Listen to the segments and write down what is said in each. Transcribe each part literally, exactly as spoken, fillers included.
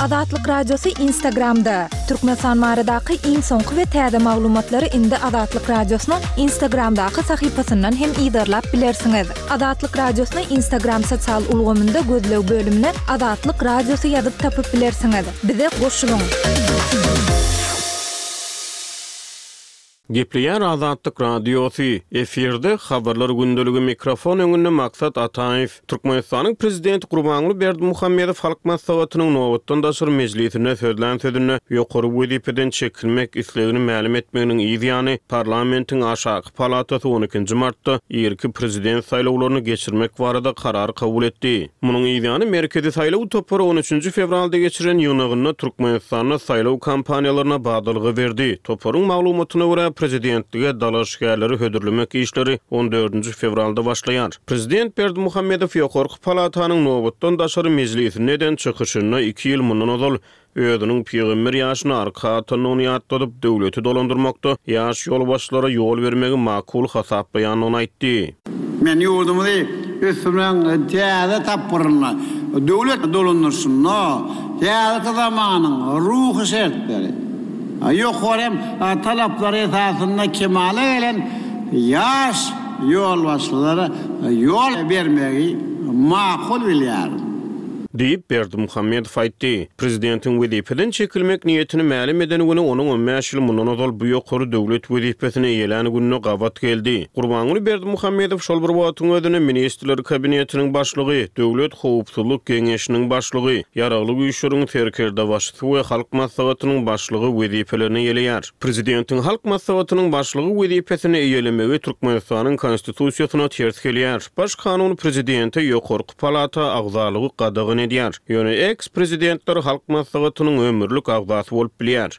Azatlyk Radiosu Instagramda. Türkmenistan baradaky iň soňky we täze maglumatlary indi Azatlyk Radiosynyň Instagramdaky sahypasyndan hem ýa-da bilersiňiz. Azatlyk Radiosynyň Instagram sosial ulgamynda gözlew bölümine Azatlyk Radiosu ýazyp tapyp bilersiňiz. Bize goşulyň. Gepleýär Azatlyk Radiosu efirde habarlar gündöligi mikrofon öňünde Maksat Ataýew. Türkmenistanyň prezidenti Gurbanguly Berdimuhammedow halk maslahatynyň nowatdan daşary mejlisine sözlän sözüne ýokary wezipeden çekilmek islegini ma'lum etmeginiň ýa-da parlamentiň aşaky palatasy on ikinji martda ýerki prezident saýlawlaryny geçirmek barada karar kabul etdi. Munyň ýa-da merkezi saýlaw topary on üçünji fevralda geçiren ýygynyna Türkmenistanyň saýlaw kampaniýalaryna bagdalygy berdi. Toparyň maglumatyna görä prezidentlige dalaşgärleri hödürlemek işleri on dördünji fevralda başlaýar. Prezident Berdimuhammedow ýokarky palatanyň nowatdan daşary mejlisine neden çykyşyna iki ýyl mundan ozal özüniň peýgamber ýaşyna arka atanyny ýatladyp döwleti dolandyrmakda ýaş ýolbaşçylara ýol bermegi makul hasap beýanyny aýtdy. Men ýurdumdy üstünden täze tapyryna döwlet dolandyrsyna täze zamanyň ruhy şertleri yok horem talapları esasında kemale gelen yaş yol başları yol vermeyi makul bilýär. Diýip Berdimuhammedow aýtdy. Prezidentin wezipeden çekilmek niýetini ma'lum edenigini onuň on beş ýyl mundan ozal bu ýokary döwlet wezipesine ýelän gününe gawat geldi. Gurbanguly Berdimuhammedow şol bir wagtyň özüne ministrler kabinetiniň başlygy, döwlet howpsuzlyk geňeşiniň başlygy, ýaraglyk güýçleriň terkerde başçysy we halk maslahatynyň başlygy wezipelerini ýeleýär. Prezidentiň halk maslahatynyň başlygy wezipesine ýelemegi Türkmenistanyň konstitusiýasyna ters gelýär. Baş kanun prezidenti ýokarky palata agzalygy gadagyny edýär. Ýöne eks-prezidentler halk maslahatynyň ömürlük agzasy bolup bilýär.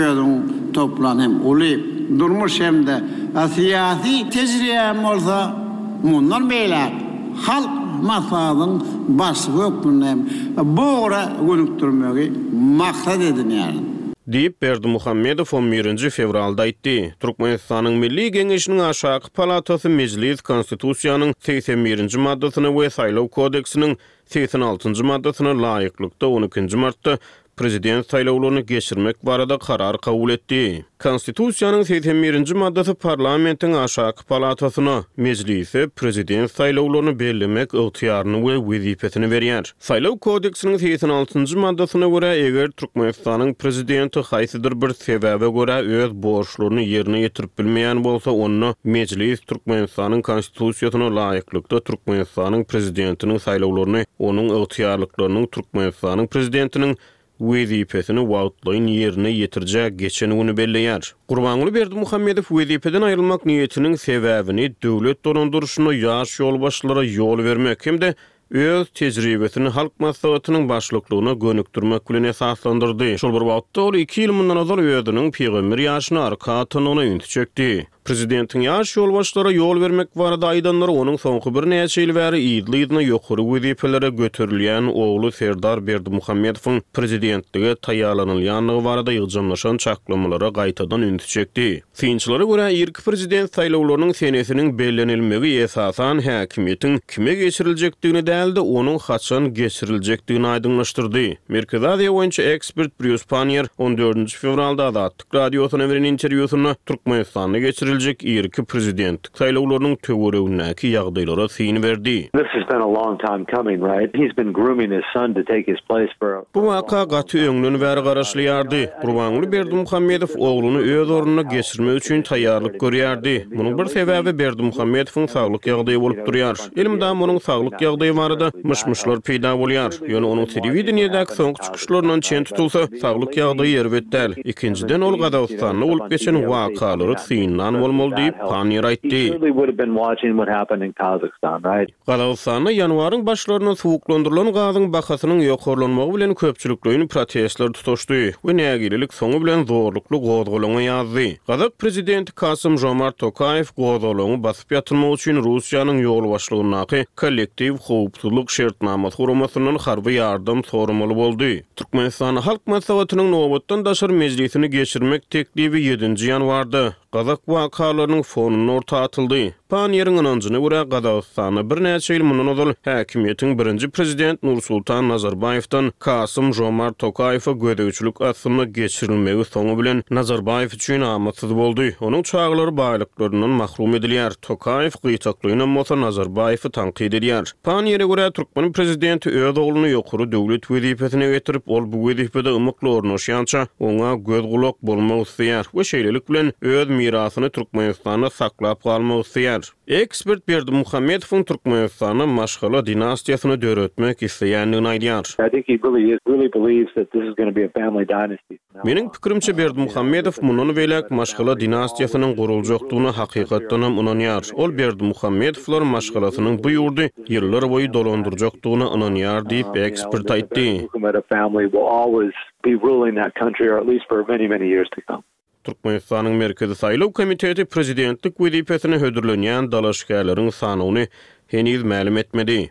Ýöne toplan hem uly durmuş hemde siýasy tejribe bolsa mundan beýle halk maslahatynyň başlygy öpünden bora gönükdirmegi maksat edilýär. Diýip Berdimuhammedow on birinji fevralda aýtdy. Türkmenistanyň Milli Geňeşiniň aşaky palatasy mejlis konstitusiýanyň seksen birinji maddasyna we saýlaw kodeksiniň seksen altynjy maddasyna laýyklykda on ikinji martda prezident saýlawlaryny geçirmek barada karar kabul etdi. Konstitusiýanyň seksen birinji maddasy parlamentiň aşaky palatasyna mejlise prezident saýlawlaryny bellemek ygtyýaryny we wezipesini berýär. Saýlaw kodeksiniň seksen altynjy maddasyna görä eger Türkmenistanyň prezidenti haýsydyr bir sebäbe görä öz borçlaryny ýerine ýetirip bilmeýän bolsa, onu mejlis Türkmenistanyň konstitusiýasyna laýyklykda Türkmenistanyň prezidentiniň saýlawlaryny onuň ygtyýarlyklarynyň Türkmenistanyň prezidentiniň wezipesini wagtlaýyn ýerine ýetirjek geçen güni belleýär. Gurbanguly Berdimuhammedow wezipeden aýrylmak niýetiniň sebäbini döwlet dolandyrşyna ýaş ýolbaşçylara ýol bermek hemde öz tejribesini halk maslahatynyň başlyklygyna gönükdirmek bilen esaslandyrdy. Şol bir wagtda ol iki ýyl mundan ozal özüniň peýgamber ýaşyna arka atanyny ünti çekdi. Prezidentiň ýaş ýolbaşçylara ýol bermek barada aýdanlar onuň soňky bir näçe ýyl bäri ýylygyna ýokary wezipelere göterilýän ogly Serdar Berdimuhammedowyň prezidentlige taýýarlanylýanlygy barada ýygjamlaşan çaklamalara gaýtadan ünti çekdi. Synçylara görä ýerki prezident saýlawlarynyň senesiniň bellenilmegi esasan häkimiýetiň kime geçiriljekdigini däldi, onuň haçan geçiriljekdigini aýdynlaşdyrdy. Merkezi Aziýa boýunça ekspert Bruce Panier on dördünji fevralda Azatlyk Radiosyna beren interwýusyna Türkmenistanyň geçiriljek ýerki prezident saýlawlarynyň töweregindäki ýagdaýlara syn berdi. This has been a long time coming, right? He's been grooming his son to take his place for. Bu waka gaty öňünden bäri garaşlýardy. Gurbanguly Berdimuhammedow ogluny öz ornuna geçirmek üçin taýýarlyk görýärdi. Munyň bir sebäbi Berdimuhammedowyň saglyk ýagdaýy bolup durýar. Elimde onuň saglyk ýagdaýy barada myş-myşlar peýda bolýar. Ýöne onuň telewizioniýadäki soňky çykyşlarynyň çen tutulsa saglyk ýagdaýy ýerbetdäl. İkinciden ol Gadawstanyň bolup geçen wakalary synlan bolmaly diýip Panier aýtdy. Gadawstanda ýanwaryň başlaryna suwuklandyrylan gazyň bahasynyň ýokarlanmagy bilen köpçülikliň protestler tutuşdy we nägililik soňu bilen zorlukly gozgolany ýazdy. Gazak prezidenti Kasym Jomart Tokayew gozgolany basyp ýatyrmak üçin Russiýanyň ýol başlygynaky kollektiw howpsuzlyk şertnamasy guramasynyň harby ýardam soramaly boldy. Türkmenistan halk maslahatynyň nowatdan daşary mejlisini geçirmek teklibi ýedinji ýanwarda Gazak wakalarynyň fonuny orta atyldy. Panyerin anancına göre Qazaqstana bir näçe ýyl mundan ozal häkimiýetiň birinji prezident Nursultan Nazarbaýewdan Kasym Jomart Tokaýewa gödäwçilik asyna geçirilmegi soňu bilen Nazarbaýew üçin amatsız boldy. Onuň çaglary baýlyklaryndan mahrum edilýär. Tokaýew gyýçaklygyna mosa Nazarbaýewy tanqid edýär. Panýere görä Türkmen prezidenti öz ogluny ýokary döwlet wezipesine getirip, ol bu wezipede ymykly ornaşýança oňa göz gulak bolmak isleýär we şeýlelik bilen öz mirasyny Türkmenistana saklap galmak isleýär. Ekspert Berdimuhammedowyň Türkmenistana maşgala dinastiýasyny döretmek isleýändigini aýdýar. I think he really is, really believes that this is going to be a family dynasty. Meniň pikirimçe Berdimuhammedow mundan welek maşgala dinastiýasynyň guruljakdygyna hakykatdan hem inanýar. Ol Berdimuhammedowlar maşgalasynyň bu ýurdy ýyllar boýy dolandyrjakdygyna inanýar diýip ekspert aýtdy. A family will always be ruling that country, or at least for many, many years to come. Türkmenistanyň Merkezi Saýlaw Komiteti prezidentlik wezipesine hödürlenýän dalaşgärleriň sanyny heniz ma'lum etmedi.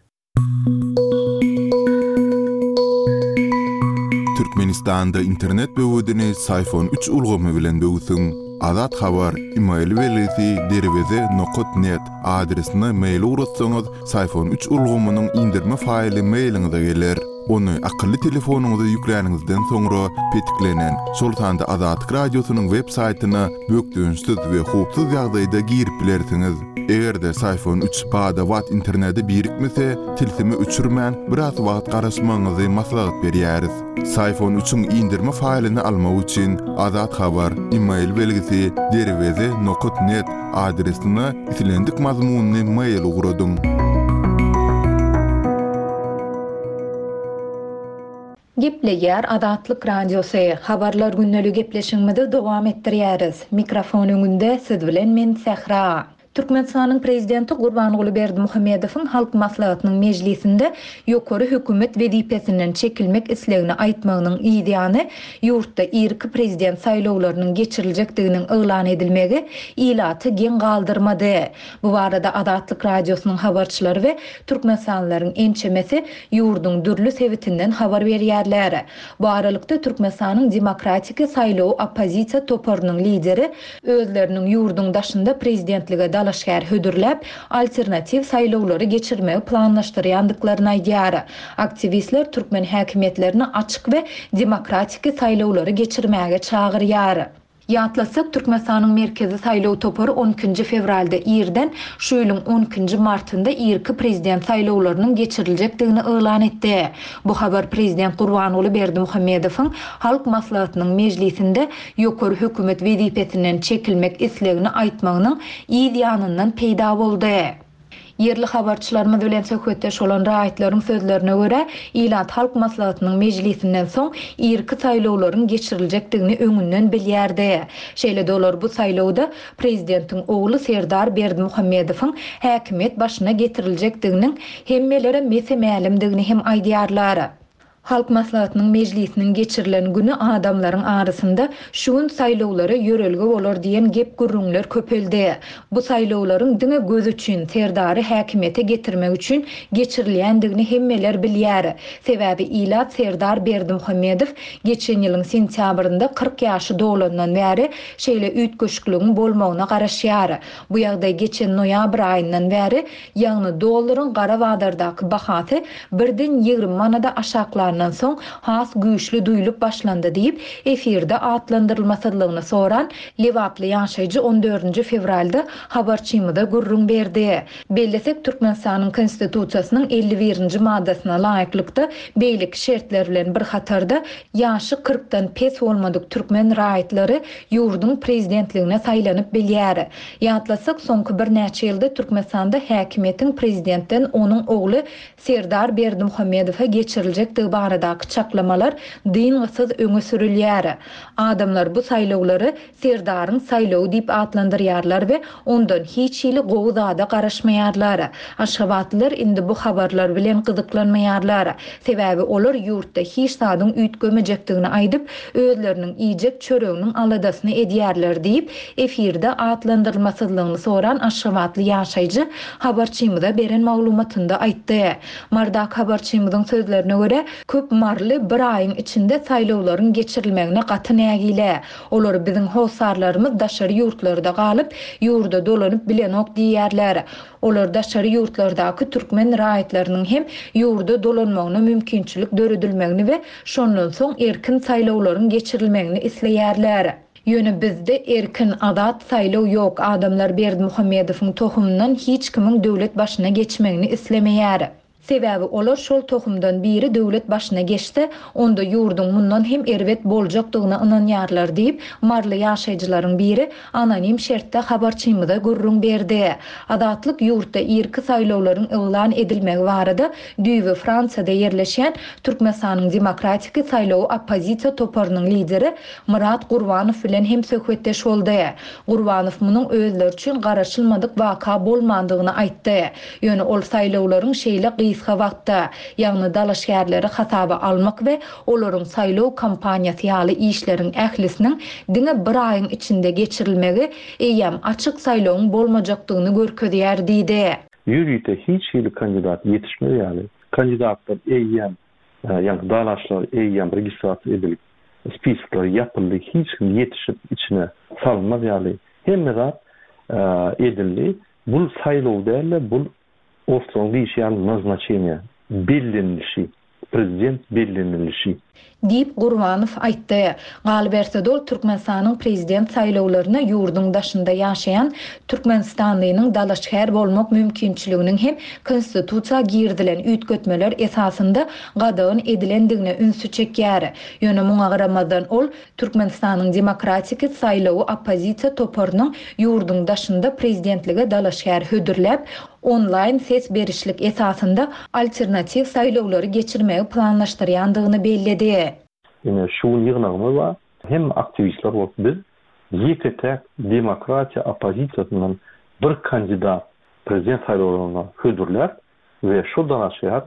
Türkmenistanda internet böwedini Sayfon üç ulgamy bilen böwsün. Azat habar email welisi derweze nokta net adresine mail uratsaňyz Sayfon üç ulgamynyň indirme faýly mailiňize geler. Onu akıllı telefonuňyza ýükleningizden soňra petiklenen Sultanda Azatlyk radiosynyň web saýtyna bökdüňsiz we hupsuz ýagdaýda girip bilersiňiz. Egerde Sayfon üç bada wat interneti birikmese, tilsimi üçürmän biraz wagt garaşmaňyzy maslahat berýäris. Sayfon üçüň indirme faýlyny almak üçin Azat habar email belgisi derweze nokta net adresine itilendik mazmunny mail uguradyň. Gepleýär Azatlyk radiosy. Habarlar günnälik gepleşigimizde dowam etdirýäris. Mikrofon öňünde siz bilen men Sehra. Türkmenistanyň prezidenti Gurbanguly Berdimuhammedowyň halk maslahatynyň mejlisinde ýokary hökümet wezipesinden çekilmek islegini aýtmagynyň ideýany ýurtda irki prezident saýlawlarynyň geçiriljekdiginiň elan edilmegi ilaty gen galdyrmady. Bu barada Azatlyk radiosynyň habarçylary we türkmenistanylaryň ençemesi ýurduň dürli sebitinden habar berýärler. Bu aralykda Türkmenistanyň demokratik saýlaw oppozisiýa toparynyň lideri özleriniň ýurduň daşynda prezidentlige dalaşgär hödürläp alternativ saýlawlary geçirmegi planlaşdyrýandyklaryny aýdýar. Aktivistler türkmen häkimetlerini açyk we demokratik saýlawlary geçirmäge çagyrýar. Ýatlasak Türkmenistanyň merkezi saýlaw topary on ikinji fevralda ýerden şu ýylyň on ikinji martynda irki prezident saýlawlarynyň geçiriljekdigini elan etdi. Bu habar prezident Gurbanguly Berdimuhammedowyň halk maslahatynyň mejlisinde ýokary hökümet wezipesinden çekilmek islegini aýtmagynyň ideýanyndan peýda boldy. Yerli habarçylarymyz bilen söhbetdeş olan raýatlaryň sözlerine görä, ilat halk maslahatynyň mejlisinden soň irki saýlawlaryň geçiriljekdigini öňünden bilýärdi. Şeýle olar bu saýlawda prezidentiň ogly Serdar Berdimuhammedowyň häkimet başyna getiriljekdiginiň hemmelere mesemälimdigini hem aýdýarlar. Halk maslahatynyň mejlisiniň geçirilen güni adamlaryň arasynda şuň saýlawlary ýörelge bolar diýen gep gürrüňler köpeldi. Bu saýlawlaryň diňe göz üçin Serdary häkimete getirmek üçin geçirilýändigini hemmeler bilýär. Sebäbi ilat Serdar Berdimuhammedow geçen ýylyň sentýabrynda kırk ýaşy dolandan bäri şeýle üýtgeşikligiň bolmagyna garaşýar. Bu ýagdaý geçen noýabr aýyndan bäri ýagny dollaryň gara badardaky bahasy birden ýygrimi manada aşaklar Ondan soň has güýçli duýulyp başlandy diýip efirde atlandyrylmasylygyny soran Lewaply ýaşaýjy on dördünji fevralda habarçymyda gurrun berdi. Bellesek Türkmenistanyň konstitusiýasynyň elli birinji maddasyna laýyklykda beýlik şertler bilen bir hatarda ýaşy kırkdan pes bolmadyk türkmen raýatlary ýurduň prezidentligine saýlanyp bilýär. Ýatlasak soňky bir näçe ýylda Türkmenistanda häkimetiň prezidentden onuň ogly Serdar Berdimuhammedowa geçiriljekdigi baradaky çaklamalar dyngysyz öňe sürilýär. Adamlar bu saýlawlary Serdaryň saýlawy diýip atlandyrýarlar we ondan hiç ýyly gowzada garaşmaýarlar. Aşgabatlylar indi bu habarlar bilen gyzyklanmaýarlar. Sebäbi olar ýurtda hiç sadyň üýtgemejekdigini aýdyp, özleriniň iýjek çöreginiň aladasyny edýärler diýip efirde atlandyrylmasylygyny soran Aşgabatly ýaşaýjy habarçymyza beren maglumatynda aýtdy. Mardak habarçymyzyň sözlerine görä, köp marly bir aýyň içinde saýlawlaryň geçirilmegine gatynägile. Olar biziň howsarlarymyz daşary ýurtlarda galyp, ýurda dolanyp bilenok diýerler. Olar daşary ýurtlardaky türkmen raýatlarynyň hem ýurda dolanmagyna mümkinçilik döredilmegini we şondan soň erkin saýlawlaryň geçirilmegini isleýärler. Ýöne bizde erkin adat saýlaw ýok. Adamlar Berdimuhammedowyň tohumyndan hiç kimiň döwlet başyna geçmegini islemeýär. Sebäbi olar şol tohumdan biri döwlet başyna geçse, onda ýurduň mundan hem erwet boljakdygyna ynanýarlar diýip marly ýaşaýjylaryň biri anonim şertde habarçymyza gurrun berdi. Adatlyk ýurtda irki saýlawlaryň elan edilmegi barada düýbi Fransada ýerleşen Türkmenistanyň Demokratik Saýlaw Oppozisiýa toparynyň lideri Murat Gurbanow bilen hem söhbetdeş boldy. Gurbanow munyň özleri üçin garaşylmadyk waka bolmandygyny aýtdy. Ýöne ol saýlawlaryň şeýle gysga wagtda, ýagny dalaşgärleri hasaba almak we olaryň saýlaw kampaniýasy ýaly işleriň ählisiniň diňe bir aýyň içinde geçirilmegi eýem açyk saýlawyň bolmajakdygyny görkezýär diýdi. Ýürüýte hiç ýyly kandidat ýetişmedi ýaly. Kandidatlar eýem, ýa-ni dalaşlar eýem registrasiýa edilip, spiskler ýapyldy, hiç kim ýetişip içine salınmaz ýaly. Hemme zat edildi. Bu saýlaw däl, bu Oslo'nun değişen назначения, belirlenişi, prezident belirlenişi. Diýip Gurbanow aýtdy. Galyp Ersedol Türkmenistanyň prezident saýlawlaryna ýurduň daşynda ýaşaýan Türkmenistanlynyň dalaşgär bolmak mümkinçiliginiň hem konstitusiýa girdilen üýtgetmeler esasında gadagyn edilendigine ünsü çekýär. Ýöne muňa garamadan ol Türkmenistanyň Demokratik Saýlaw Oppozisiýa toparynyň ýurduň daşynda prezidentlige dalaşgär hödürläp online ses berişlik esasında alternativ saýlawlary geçirmegi planlaşdyrýandygyny belledi. Ine şu ýygnagymyz bar, hem aktivistler bolup biz ýeketek demokratiýa oppozisiýasynyň bir kandidat prezident saýlawlaryna hödürler we şu danaşýar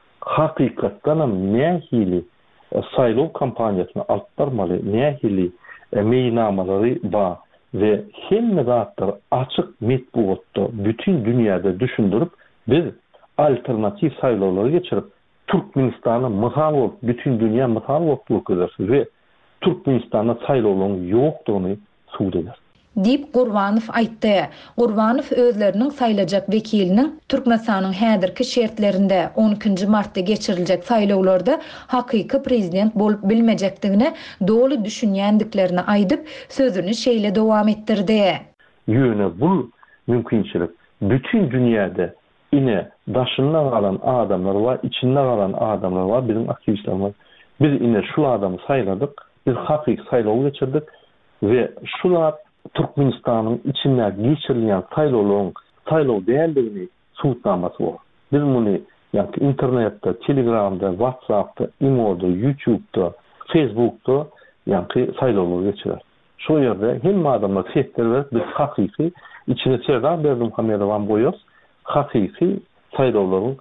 hakykatdan nähili saýlaw kampaniýasyny alpdarmaly, nähili meýnamalary bar ve hemme zatlar açık metbuatda bütün dünyada düşündürüp biz alternatif saýlawlary geçirip Türkmenistana mysal bolup bütün dünya mysal bolup görkezýär we Türkmenistana saýlawlaryň ýokdugyny suwd eder. Diýip Gurbanow aýtdy. Gurbanow özleriniň saýlajak wekiliniň Türkmenistanyň häzirki şertlerinde on ikinji martda geçiriljek saýlawlarda hakyky prezident bolup bilmejekdigine dogry düşünýändiklerini aýdyp sözüni şeýle dowam etdirdi. Ýöne bu mümkinçilik bütün dünyada ine daşynda galan adamlar var, içinde galan adamlar var, bizim aktivistlerimiz. Biz ine şu adamı saýladyk, biz hakyky saýlaw geçirdik we şular Türkmenistanyň içinde geçirilýän saýlawlaryň saýlaw däldigini suwtnamasy bar. Biz muny ýa-ni internetde, Telegramda, WhatsAppda, Imo'da, YouTube'da, Facebook'da ýa-ni saýlawlary geçirer. Şo ýerde hem adamlar setler we biz hakyky içine serdan Berdimuhammedowyň boýos hakyky saýlawlaryň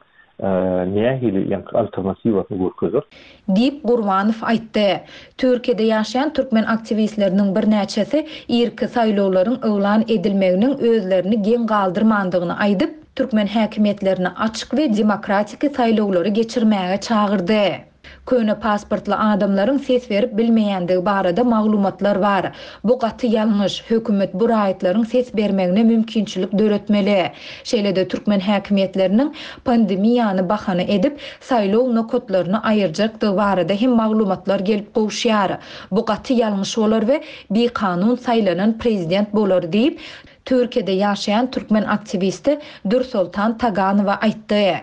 nähili ýa-ni alternatiwasyny görkezýär. Diýip Gurbanow aýtdy. Türkiýede ýaşaýan türkmen aktivistleriniň bir näçesi irki saýlawlaryň elan edilmeginiň özlerini gen galdyrmandygyny aýdyp, türkmen häkimetlerini açyk we demokratik saýlawlary geçirmäge çağırdy. Köne pasportly adamlaryň ses berip bilmeýändigi barada maglumatlar bar. Bu gaty ýalňyş. Hökümet bu raýatlaryň ses bermegine mümkinçilik döretmeli. Şeýle-de türkmen häkimetleriniň pandemiýany bahana edip saýlaw nokotlaryny aýyrjakdygy barada hem maglumatlar gelip gowşýar. Bu gaty ýalňyş bolar we bir kanun saýlanan prezident bolar diýip Türkiýede ýaşaýan türkmen aktivisti Dursultan Taganowa aýtdy.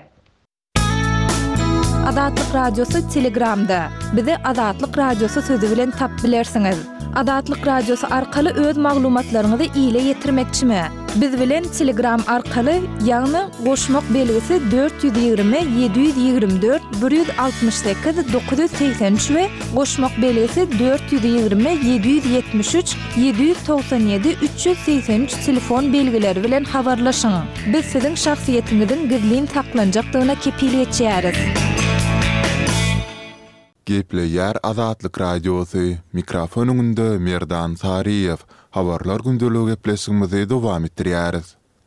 Adatlyk radiosu Telegramda. Bizi Adatlyk radiosu sözü bilen tap bilersiňiz. Adatlyk radiosu arkaly öz maglumatlaryňyzy ýyla ýetirmekçimi? Biz bilen Telegram arkaly ýagny goşmak belgisi dört yüz ýygrimi yedi yüz ýygrimi dört bir yüz altymyş sekiz dokuz yüz seksen üç we goşmak belgisi dört yüz ýygrimi yedi yüz ýetmiş üç yedi yüz toksan ýedi üç yüz seksen üç telefon belgileri bilen habarlaşyň. Biz siziň şahsiýetiňiziň gizlin taklanjakdygyna kepil etýäris. Gepleýär Azatlyk radiosu mikrofonunda Merdan Sariýew habarlar gündöligi gepleşigimizi dowam etdirýäris.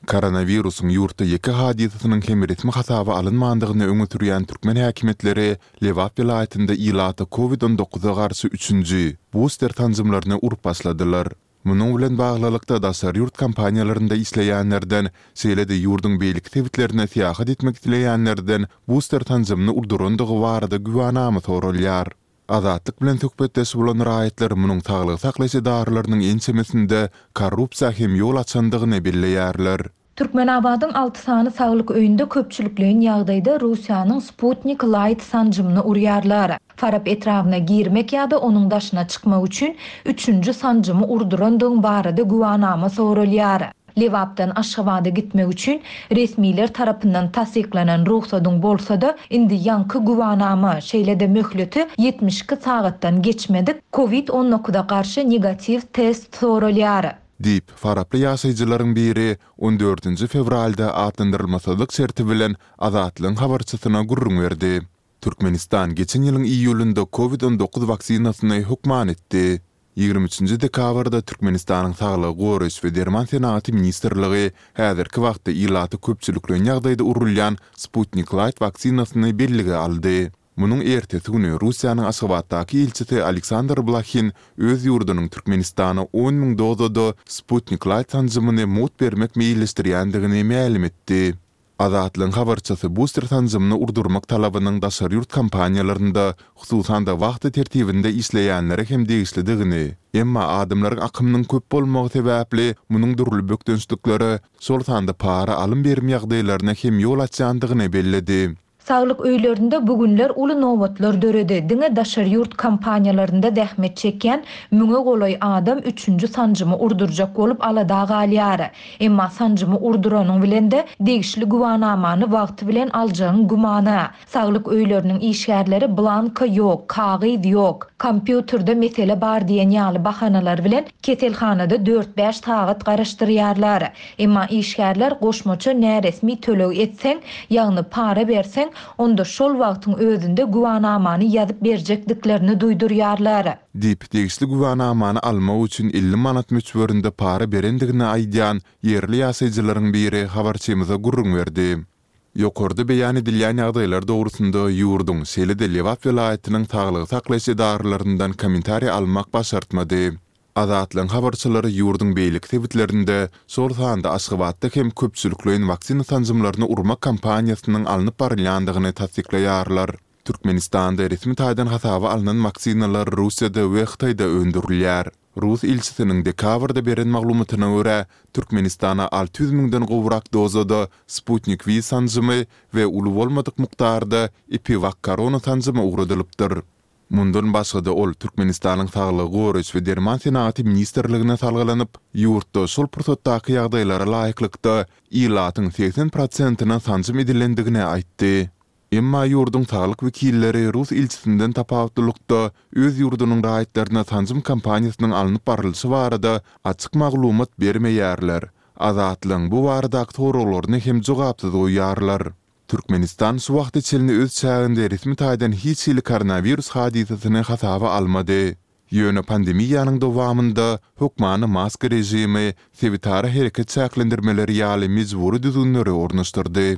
Koronavirusun ýurtda ýeki hadisasynyň hem resmi hasaba alynmandygyny öňe sürýän türkmen häkimetleri Lewap vilayatynda ilata covid on dokuza garşy üçünji booster tanzymlaryny urup başladylar. Munyň bilen baglylykda daşary ýurt kampaniýalarynda isleýänlerden, şeýle-de ýurdun beýlik tebitlerine täýat etmek dileýänlerden booster tanzymyny urdurandygy barada güwanama sorulýar. Azatlyk bilen tökbetdesi bolan raýatlar munyň saglyk saklaýjy darlarynyň ençemesinde korrupsiýa hem ýol açandygyny belleýärler. Türkmenabadyň alty sany saglyk öýünde köpçülikliň ýagdaýda Russiýanyň Sputnik Light sanjymyny urýarlar. Farap etrawyna girmek ýa-da onuň daşyna çykmak üçin üçünji sanjymy urdurandygyň barada güwanama sorulýar. Lewapdan Aşgabat'a gitmek üçin resmiler tarapyndan tasdiklanan ruhsatyň bolsa-da indi ýanky güwanama şeýle-de möhleti yetmiş iki sagatdan geçmedik covid on dokuza garşy negativ test sorulýar. Dip faraply ýaşaýjylaryň biri on dördünji fevralda atlandyrylmasalyk serti bilen Azatlyň habarçysyna gurrun berdi. Türkmenistan geçen ýylyň iýulynda covid on dokuz vaksinasyny hukman etdi. ýygrimi üçünji dekabrda Türkmenistanyň Saglyk Goraýş we Derman Senaty ministrligi häzirki wagtda ilaty köpçülikliň ýagdaýda urulýan Sputnik Light vaksinasyny bellige aldy. Munyň ertesi güni Russiýanyň Aşgabatdaky elçisi Aleksandr Blakhin öz ýurdunyň Türkmenistana on miň dozada Sputnik Light tanjymyny mut bermek meýilleşdirýändigini ma'lum etdi. Azatlyň habarçysy booster tanjymyny urdurmak talabynyň daşary ýurt kampaniýalarynda, hususan da wagty tertibinde isleýänlere hem degişlidigini, emma adamlaryň akymynyň köp bolmagy sebäpli munyň durul bökdünçlikleri şol sanda para alym berme ýagdaýlaryna hem ýol açandygyny belledi. Saglyk öýlerinde bugünler uly nowatlar döredi. Diňe daşary ýurt kampaniýalarynda dähmet çekýän müňe golay adam üçünji sanjymy urdurjak bolup alada galýar. Emma sanjymy urduranyň bilen de degişli güwanamany wagty bilen aljagyň gumana. Saglyk öýleriniň işgärleri blanka ýok, kagyz ýok, kompýuterде mesele bar diýen ýaly bahanalar bilen ketelhanada dört beş sagat garaşdyrýarlar. Emma işgärler goşmaça näresmi töleg etseň, ýagny para berseň, onda şol wagtyň özünde güwanamany ýazyp berjekdiklerini duýdurýarlar. Dip degişli güwanamany almak üçin elli manat möçberinde para berendigini aýdýan ýerli ýaşaýjylaryň biri habarçymyza gurrun berdi. Ýokarda beýan edilýän ýagdaýlar dogrusynda ýurdun şeýle-de Lewap vilayatynyň saglyk saklaýjy darlaryndan kommentariýa almak başartmady. Azatlyň habarçylary ýurdun beýlik tebitlerinde şol sanda Aşgabatda hem köpçülikliň vaksina tanjymlaryny urmak kampaniýasynyň alınıp barylýandygyny tasdiklaýarlar. Türkmenistanda resmi taýdan hasaba alynan vaksinalar Russiýada we Hytaýda öndürilýär. Rus elçisiniň dekabrda beren maglumatyna görä, Türkmenistana alty ýüz miňden gowrak dozada Sputnik V sanjymy we uly bolmadyk mukdarda Epivak korona sanjymy ugradylypdyr. Mundan başga ol Türkmenistanyň Saglyk Goraýş we Derman Senaty ministrligine salgylanyp, ýurtda şol pursatdaky ýagdaýlara laýyklykda ilatyň seksen prosentyna sanjym edilendigini aýtdy. Emma ýurdun saglyk wekilleri Rus elçisinden tapawutlykda öz ýurdunyň raýatlaryna sanjym kampaniýasynyň alınıp barylşy barada açyk maglumat bermeýärler. Azatlyň bu baradaky soraglaryny hem jogapsyz goýýarlar. Türkmenistan şu wagt içinde öz çäginde resmi taýdan hiç ýyly koronavirus hadisasyny hasaba almady. Ýöne pandemiýanyň dowamında hukmany maska rejimi, sebitara hereket çäklendirmeleri ýaly mejburi düzünleri ornaşdyrdy.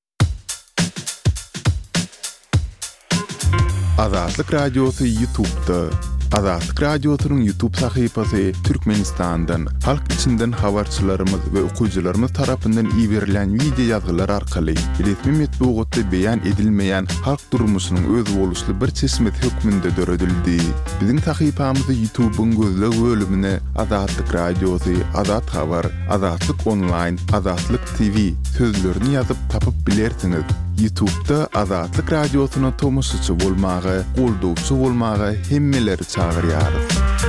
Azatlyk radiosu YouTube'da. Azatlyk radiosynyň YouTube sahypasy Türkmenistandan, halk içinden habarçylarymyz we okuwçylarymyz tarapyndan iýerilen video ýazgylar arkaly resmi metbuatda beýan edilmeýän halk durmuşynyň öz boluşly bir çeşmet hökmünde döredildi. Biziň sahypamyzy YouTube'un gözleg bölümine Azatlyk radiosu, Azat habar, Azatlyk online, Azatlyk T V sözlerini ýazyp tapyp bilersiňiz. YouTube'da Azatlyk radiosyna tomoşaçy bolmagy, goldowçy bolmagy hemmeleri çagyrýarys.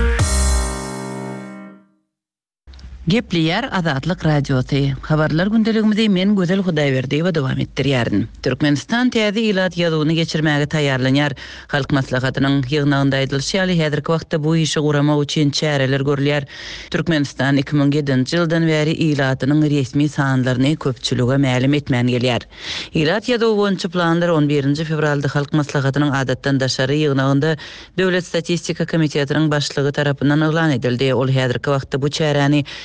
Gepliýär Azatlyk radiosu. Habarlar gündeligimizde men Gözel Hudaýberdi we dowam etdirýärin. Türkmenistan täze ilat ýazyny geçirmäge taýýarlanýar. Halk maslahatynyň ýygnagynda aýdylýar, häzirki wagtda bu işi guramak üçin çäreler görülýär. Türkmenistan iki ming ýedinji ýyldan bäri ilatynyň resmi sanlaryny köpçülige ma'lum etmän gelýär. Ilat ýazyny boýunça planlar on birinji fevralda halk maslahatynyň adatdan daşary ýygnagynda Döwlet Statistika Komitetining başlygy tarapyndan elan edildi. Ol häzirki wagtda bu çäreni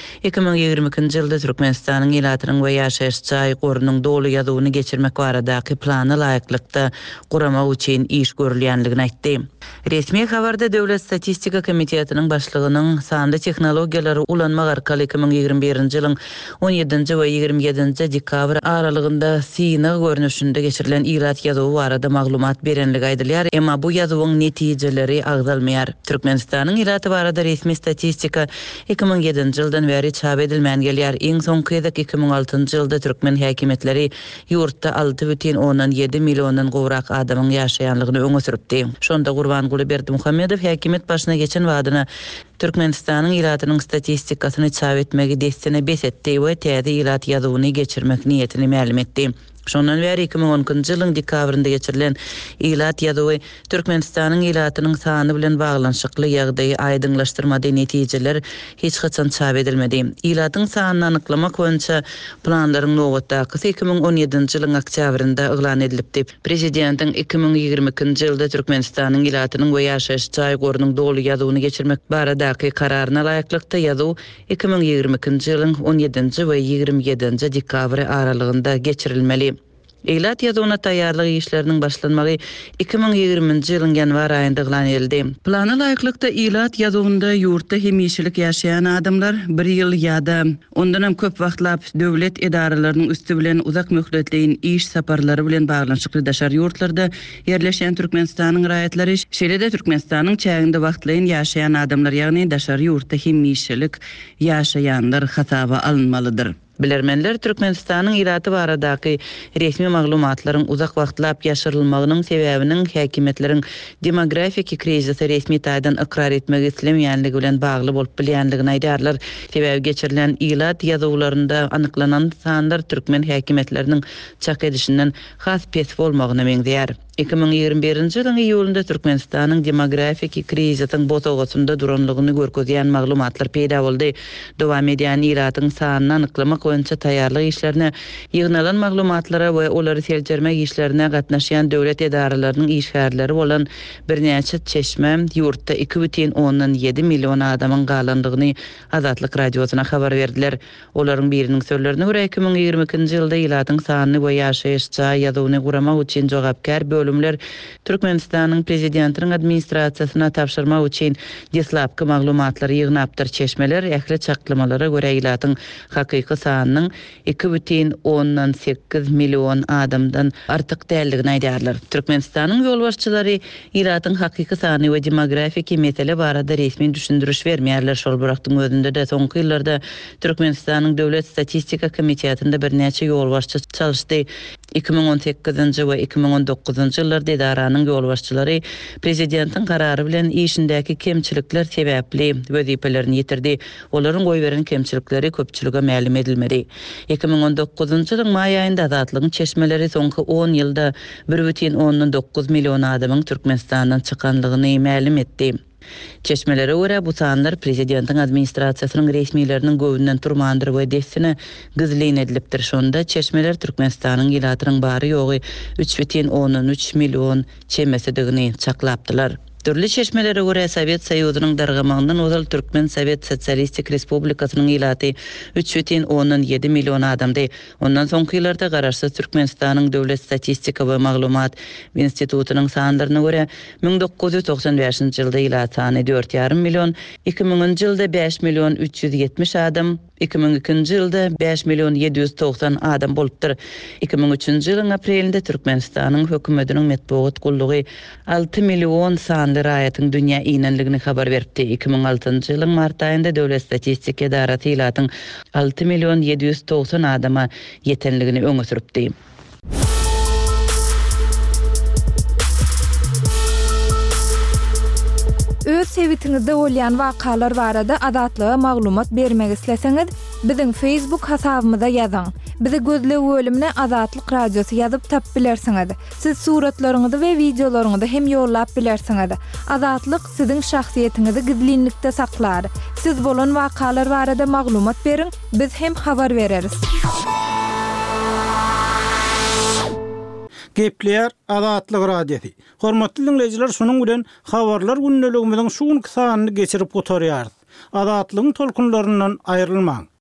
iki ming ýygrimi iki-nji ýylda Türkmenistanyň ilatynyň we ýaşaýyş jaý gorunyň dolu ýadygyny geçirmek baradaky plany laýyklykda guramak üçin iş görülýänligini aýtdy. Resmi habarda Döwlet Statistika Komitetiniň başlygynyň sanly tehnologiýalary ulanmak arkaly iki ming ýygrimi birinji ýylyň on ýedinji we ýygrimi ýedinji dekabr aralygynda Sina görnüşinde geçirilen ilat ýadygy barada maglumat berenligi aýdylýar, emma bu ýadygyň netijeleri agdalmaýar. Türkmenistanyň ilaty barada resmi statistika iki ming ýedinji ýyldan beri çap edilmän gelýär. Iň soňky iki ming altynjy ýylda türkmen häkimetleri ýurtda alty бүтүn onuň ýedi millionyň gowrak adamyň ýaşaýanlygyny öňe süripdi. Şonda Gurbanguly Berdimuhammedow häkimet başyna geçen wadyna Türkmenistanyň ilatynyň statistikasyny çap etmegi destine besetdi we täze ilat ýadygyny geçirmek niýetini ma'lum etdi. Şondan beri iki ming onunçy ýylyň dekabrynda geçirilen ilat ýadygy Türkmenistanyň ilatynyň sany bilen baglanşykly ýagdaýy aýdyňlaşdyrmady, netijeler hiç haçan çap edilmedi. Ilatyň sanyny anyklamak boýunça planlaryň nowatdaky iki ming on ýedinji ýylyň oktýabrynda eglan edilipdi. Prezidentiň iki ming ýygrimi ikinji ýylda Türkmenistanyň ilatynyň we ýaşaýyş jaý gorunyň dolu ýadygyny geçirmek baradaky kararyna laýyklykda ýadygy iki ming ýygrimi ikinji ýylyň on ýedinji we ýygrimi ýedinji dekabr aralygynda geçirilmeli. Ilat ýadygyna taýýarlyk işleriniň başlanmagy iki ming ýygrimiňji ýylyň ýanwar aýynda eglan edildi. Plana laýyklykda ilat ýadygynda ýurtda hemýeşilik ýaşaýan adamlar bir ýyl ýa-da ondan hem köp wagtlap döwlet edaralarynyň üstü bilen uzak möhletleýin iş saparlary bilen baglanşykly daşar ýurtlarda ýerleşen Türkmenistanyň raýatlary şeýle-de Türkmenistanyň çäginde wagtlaýyn ýaşaýan adamlar, ýagny daşar ýurtda hemýeşilik ýaşaýanlar hasaba alınmalydyr. Bilermenler Türkmenistanyň ilaty baradaky resmi maglumatlaryň uzak wagtlap ýaşyrylmagynyň sebäbiniň häkimetleriň demografik krizisi resmi taýdan ikrar etmek islemeýänligi bilen bagly bolup bilýänligini aýdarlar. Sebäbi geçirilen ilat ýadylarynda anyklanan sanlar türkmen häkimetleriniň çak edişinden has pes bolmagyna meňzeýär. iki ming ýygrimi birinji ýylyň iýulynda Türkmenistanyň demografik krizisiň botogasynda duranlygyny görkezýän maglumatlar peýda boldy. Dowam edýän ilatyň sanyny anyklamak boýunça taýýarlyk işlerine, ýygnalan maglumatlara we olary seljermek işlerine gatnaşýan döwlet edaralarynyň işgärleri bolan birnäçe çeşme ýurtda iki бүтүn onuň ýedi million adamyň galandygyny Azatlyk radiosyna habar berdiler. Olaryň biriniň sözlerine görä iki ming ýygrimi ikinji ýylda ilatyň sanyny we ýaşaýyş jaý ýadygyny guramak üçin jogapkar bölümler Türkmenistanyň prezidentiniň administrasiýasyna tapşyrmak üçin deslapky maglumatlary ýygnapdyr. Çeşmeler ähli çaklamalara görä ilatyň hakyky sanynyň iki бүтүn onuň sekiz million adamdan artyk däldigini aýdarlar. Türkmenistanyň ýolbaşçylary ilatyň hakyky sany we demografik mesele barada resmi düşündürüş bermeýärler. Şol birakdyň özünde de soňky ýyllarda Türkmenistanyň Döwlet Statistika Komitetinde birnäçe ýolbaşçy çalışdy. iki ming on sekizinji we iki ming on dokuzunji ýyllarda edaranyň ýolbaşçylary prezidentiň karary bilen işindäki kemçilikler sebäpli wezipelerini ýetirdi. Olaryň goý beren kemçilikleri köpçülige ma'lum edilmedi. iki ming on dokuzunji ýylyň may aýynda Azatlygyň çeşmeleri soňky on ýylda bir бүтүn onuň dokuz million adamyň Türkmenistandan çykanlygyny ma'lum etdi. Çeşmelere görä bu sanlar prezidentiň administrasiýasynyň resmiýetleriniň göwünden turmandyr we destine gizleýin edilipdir. Şonda çeşmeler Türkmenistanyň ilatynyň bary ýogy üç бүтүn onuň üç million çemesidigini çaklapdylar. Türlü çeşmelere görä Sowet Soýuzynyň dargamagynyň ozal Türkmen Sowet Sosialistik Respublikasynyň ilaty üç бүтүn onuň ýedi million adamdy. Ondan soňky ýyllarda garaşsyz Türkmenistanyň Döwlet Statistika we Maglumat Institutynyň sanlaryna görä ming dokuz ýüz toksan beşinji ýylda ilaty sany dört ýarym million, iki minginji ýylda beş million üç ýüz ýetmiş adam, iki ming ikinji ýylda beş million ýedi ýüz toksan adam bolupdyr. iki ming üçinji ýylyň aprelinde Türkmenistanyň hökümetiniň medeniýet gullugy alty million sanly raýatyň dünýä iýnenligini habar berdi. iki ming altynjy ýylyň mart aýynda Döwlet Statistika Edaraty ilatyň alty million ýedi ýüz toksan adama ýetenligini öňe süripdi. Öz sebitiňizde bolýan wakalar barada adatlyga maglumat bermek isleseňiz, biziň Facebook hasabymyza ýazyň. Bizi gözle bölümine Azatlyk radiosu ýazyp tap bilersiňiz. Siz suratlaryňyzy we videolaryňyzy hem ýollap bilersiňiz. Azatlyk siziň şahsiýetiňizi gizlinlikde saklar. Siz bolan wakalar barada maglumat beriň, biz hem habar bereriz. Gepler Azatlyk radiosu. Hormatly dinleyijiler, şunuň bilen habarlar günneligimiziň şu sanyny geçirip gotarýar. Adatlygyň tolkunlaryndan aýrylmaň.